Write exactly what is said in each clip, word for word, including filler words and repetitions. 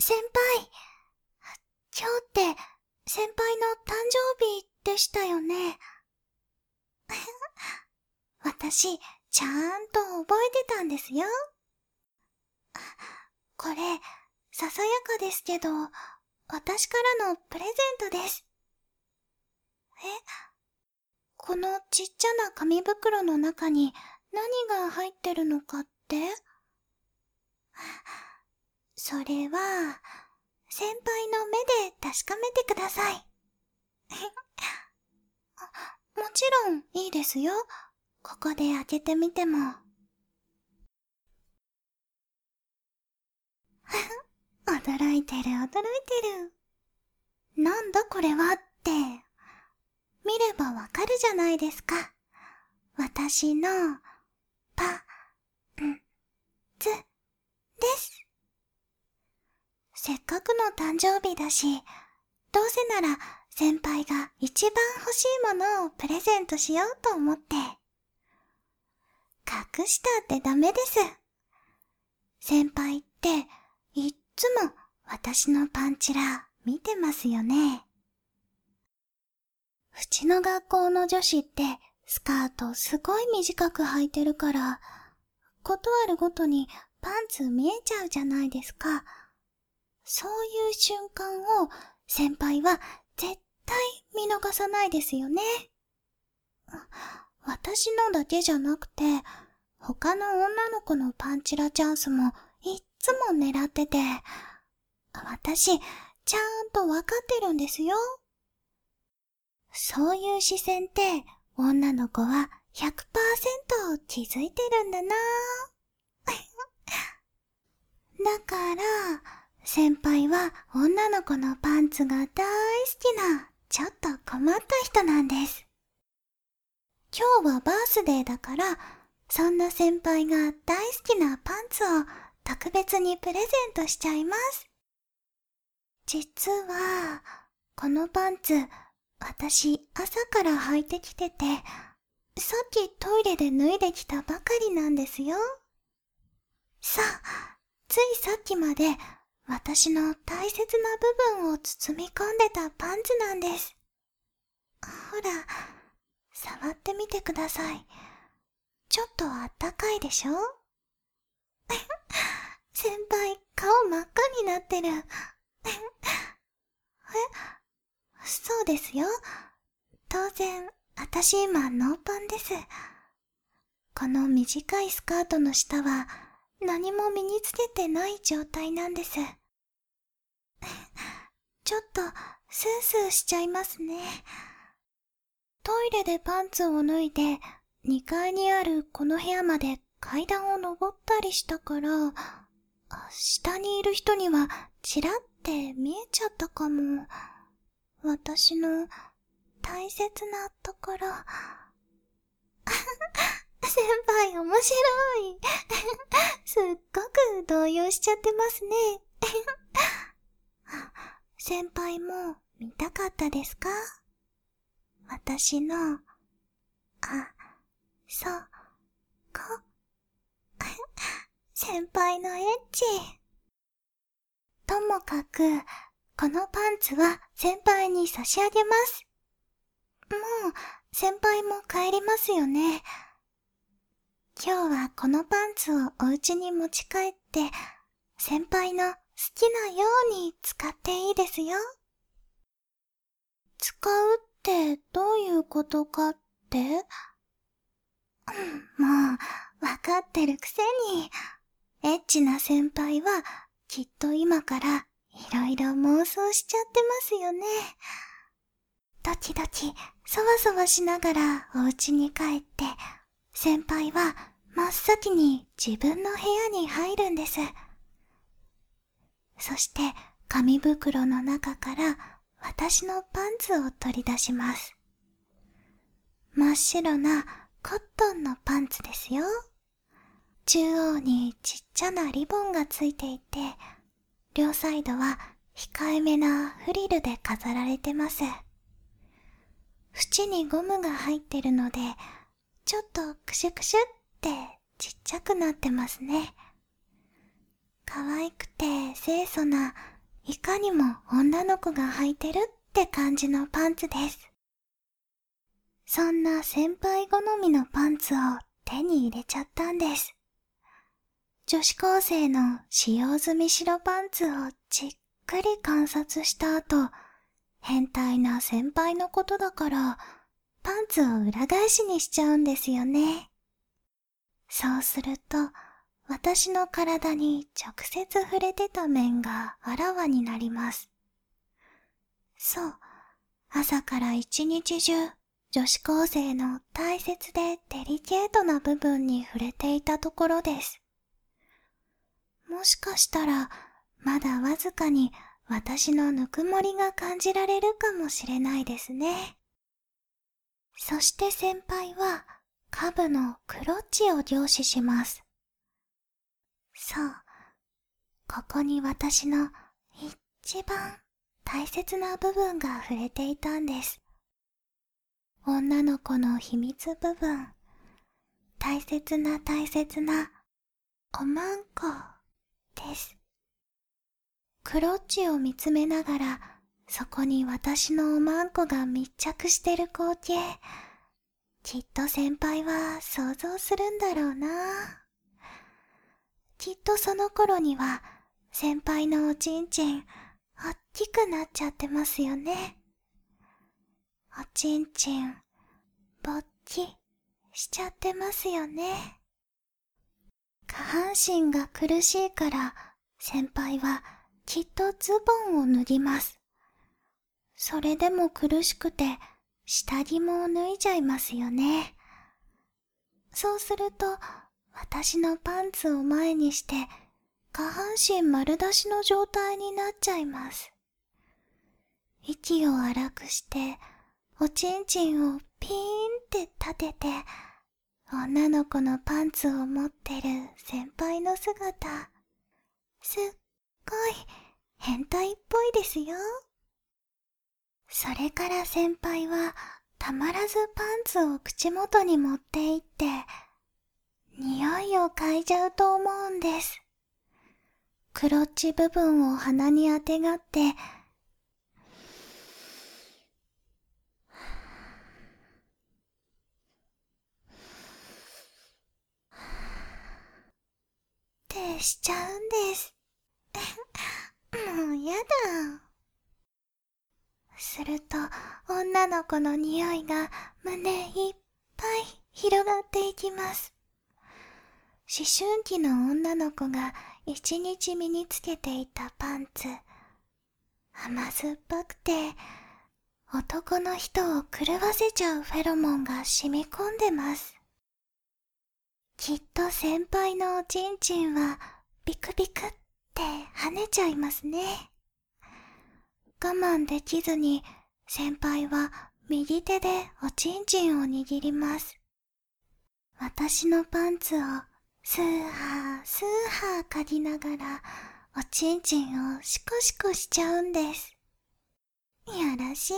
先輩、今日って先輩の誕生日でしたよね。私、ちゃんと覚えてたんですよ。これ、ささやかですけど、私からのプレゼントです。え、このちっちゃな紙袋の中に何が入ってるのかって？それは、先輩の目で確かめてください。もちろんいいですよ。ここで開けてみても。驚いてる驚いてる。なんだこれはって。見ればわかるじゃないですか。私のパンツです。せっかくの誕生日だし、どうせなら先輩が一番欲しいものをプレゼントしようと思って。隠したってダメです。先輩っていっつも私のパンチラ見てますよね。うちの学校の女子ってスカートすごい短く履いてるから、ことあるごとにパンツ見えちゃうじゃないですか。そういう瞬間を先輩は絶対見逃さないですよね。私のだけじゃなくて、他の女の子のパンチラチャンスもいっつも狙ってて、私ちゃんとわかってるんですよ。そういう視線って女の子は ひゃくパーセント 気づいてるんだな。だから、先輩は女の子のパンツが大好きな、ちょっと困った人なんです。今日はバースデーだから、そんな先輩が大好きなパンツを特別にプレゼントしちゃいます。実は、このパンツ、私朝から履いてきてて、さっきトイレで脱いできたばかりなんですよ。さあ、ついさっきまで私の大切な部分を包み込んでたパンツなんです。ほら、触ってみてください。ちょっとあったかいでしょ？先輩、顔真っ赤になってる。え、そうですよ。当然、私今ノーパンです。この短いスカートの下は何も身につけてない状態なんです。ちょっとスースーしちゃいますね。トイレでパンツを脱いでにかいにあるこの部屋まで階段を登ったりしたから、下にいる人にはちらって見えちゃったかも。私の大切なところ。先輩面白い。すっごく動揺しちゃってますね。先輩も見たかったですか？私の、あ、そ、こ。先輩のエッチ。ともかく、このパンツは先輩に差し上げます。もう、先輩も帰りますよね。今日はこのパンツをお家に持ち帰って、先輩の好きなように使っていいですよ。使うってどういうことかって？もう、わかってるくせに。エッチな先輩は、きっと今からいろいろ妄想しちゃってますよね。ドキドキ、そわそわしながらお家に帰って、先輩は真っ先に自分の部屋に入るんです。そして紙袋の中から私のパンツを取り出します。真っ白なコットンのパンツですよ。中央にちっちゃなリボンがついていて、両サイドは控えめなフリルで飾られてます。縁にゴムが入ってるので、ちょっとクシュクシュってちっちゃくなってますね。可愛くて清楚ないかにも女の子が履いてるって感じのパンツです。そんな先輩好みのパンツを手に入れちゃったんです。女子高生の使用済み白パンツをじっくり観察した後、変態な先輩のことだからパンツを裏返しにしちゃうんですよね。そうすると私の体に直接触れてた面があらわになります。そう、朝から一日中女子高生の大切でデリケートな部分に触れていたところです。もしかしたらまだわずかに私のぬくもりが感じられるかもしれないですね。そして先輩は下部のクロッチを凝視します。そう、ここに私の一番大切な部分が触れていたんです。女の子の秘密部分、大切な大切なおまんこです。クロッチを見つめながら、そこに私のおまんこが密着してる光景、きっと先輩は想像するんだろうな。きっとその頃には先輩のおちんちん大きくなっちゃってますよね。おちんちんぼっきしちゃってますよね。下半身が苦しいから先輩はきっとズボンを脱ぎます。それでも苦しくて下着も脱いじゃいますよね。そうすると私のパンツを前にして下半身丸出しの状態になっちゃいます。息を荒くしておちんちんをピーンって立てて女の子のパンツを持ってる先輩の姿、すっごい変態っぽいですよ。それから先輩はたまらずパンツを口元に持っていって匂いを嗅いじゃうと思うんです。クロッチ部分を鼻にあてがってってしちゃうんです。もうやだ。すると女の子の匂いが胸いっぱい広がっていきます。思春期の女の子が一日身につけていたパンツ、甘酸っぱくて男の人を狂わせちゃうフェロモンが染み込んでます。きっと先輩のおちんちんはビクビクって跳ねちゃいますね。我慢できずに先輩は右手でおちんちんを握ります。私のパンツをスーハースーハー嗅ぎながらおちんちんをシコシコしちゃうんです。やらしい。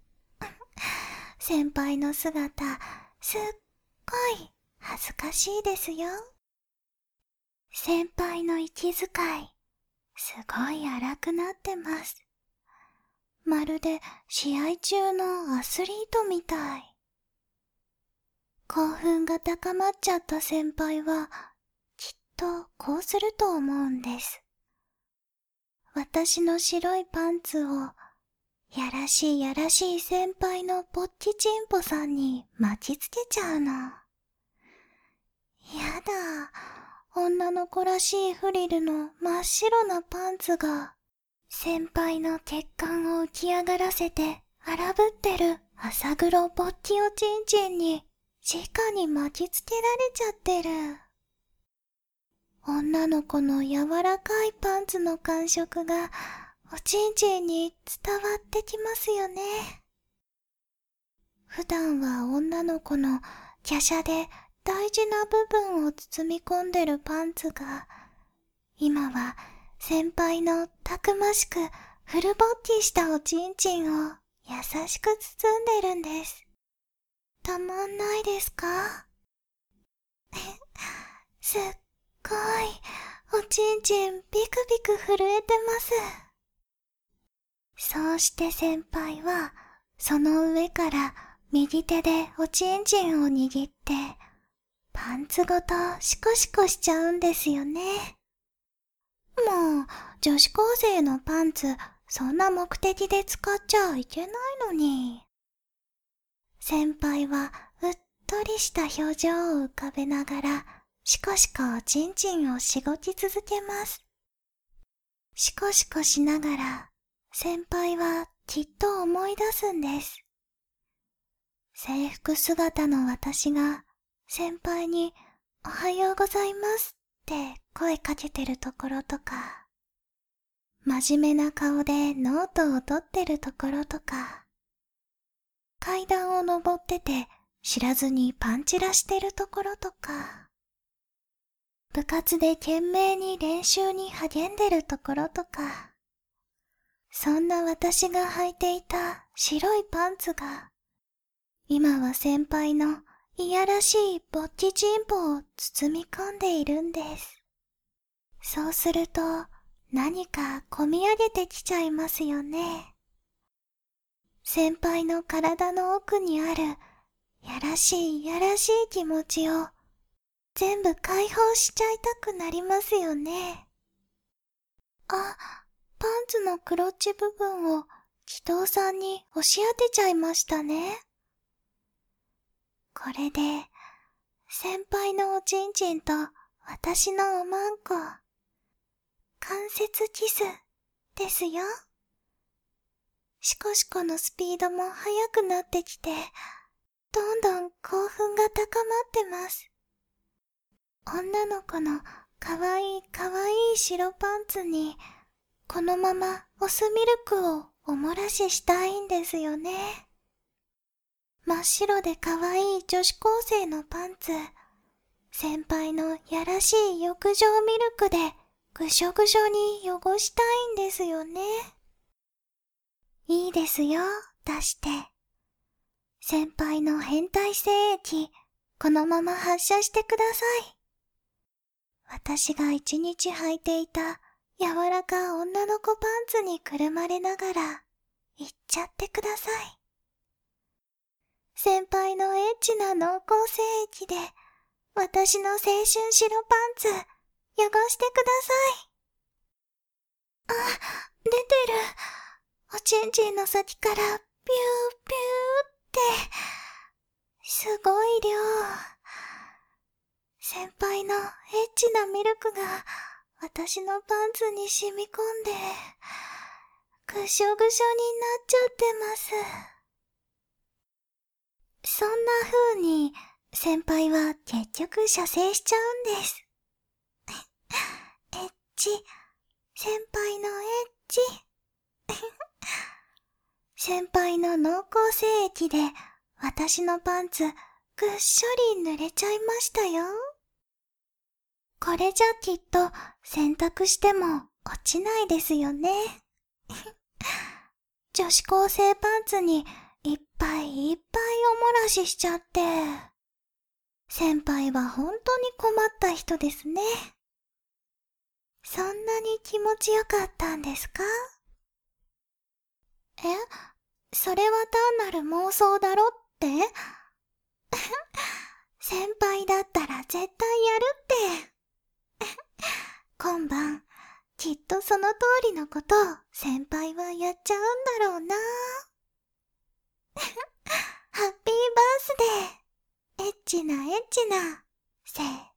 先輩の姿すっごい恥ずかしいですよ。先輩の息遣いすごい荒くなってます。まるで試合中のアスリートみたい。興奮が高まっちゃった先輩はきっとこうすると思うんです。私の白いパンツをやらしいやらしい先輩のポッキチンポさんに巻きつけちゃうの。やだ、女の子らしいフリルの真っ白なパンツが先輩の血管を浮き上がらせて荒ぶってる朝黒ぼっきおちんちんに直に巻きつけられちゃってる。女の子の柔らかいパンツの感触がおちんちんに伝わってきますよね。普段は女の子の華奢で大事な部分を包み込んでるパンツが今は先輩のたくましくフルボッキしたおちんちんを優しく包んでるんです。たまんないですか？すっごいおちんちんビクビク震えてます。 そうして先輩は、その上から右手でおちんちんを握って、パンツごとシコシコしちゃうんですよね。もう、女子高生のパンツ、そんな目的で使っちゃいけないのに。先輩はうっとりした表情を浮かべながら、シコシコおちんちんをしごき続けます。シコシコしながら、先輩はきっと思い出すんです。制服姿の私が先輩におはようございますって声かけてるところとか、真面目な顔でノートを取ってるところとか、階段を登ってて知らずにパンチラしてるところとか、部活で懸命に練習に励んでるところとか、そんな私が履いていた白いパンツが、今は先輩のいやらしいぼっちチンポを包み込んでいるんです。そうすると何かこみ上げてきちゃいますよね。先輩の体の奥にあるやらしいやらしい気持ちを全部解放しちゃいたくなりますよね。あ、パンツのクロッチ部分を祈祷さんに押し当てちゃいましたね。これで先輩のおちんちんと私のおまんこ、関節キスですよ。シコシコのスピードも速くなってきて、どんどん興奮が高まってます。女の子のかわいいかわいい白パンツに、このままオスミルクをおもらししたいんですよね。真っ白でかわいい女子高生のパンツ、先輩のやらしい浴場ミルクでぐしょぐしょに汚したいんですよね。いいですよ、出して。先輩の変態精液、このまま発射してください。私が一日履いていた柔らか女の子パンツにくるまれながら、行っちゃってください。先輩のエッチな濃厚精液で、私の青春白パンツ、汚してください。あ、出てる。おちんちんの先からピューピューって、すごい量。先輩のエッチなミルクが私のパンツに染み込んで、ぐしょぐしょになっちゃってます。そんな風に先輩は結局射精しちゃうんです。エッチ、先輩のエッチ。先輩の濃厚精液で私のパンツぐっしょり濡れちゃいましたよ。これじゃきっと洗濯しても落ちないですよね。女子高生パンツにいっぱいいっぱいおもらししちゃって。先輩は本当に困った人ですね。そんなに気持ちよかったんですか？え？それは単なる妄想だろって？先輩だったら絶対やるって。今晩、きっとその通りのことを先輩はやっちゃうんだろうな。ハッピーバースデー。エッチなエッチな、せー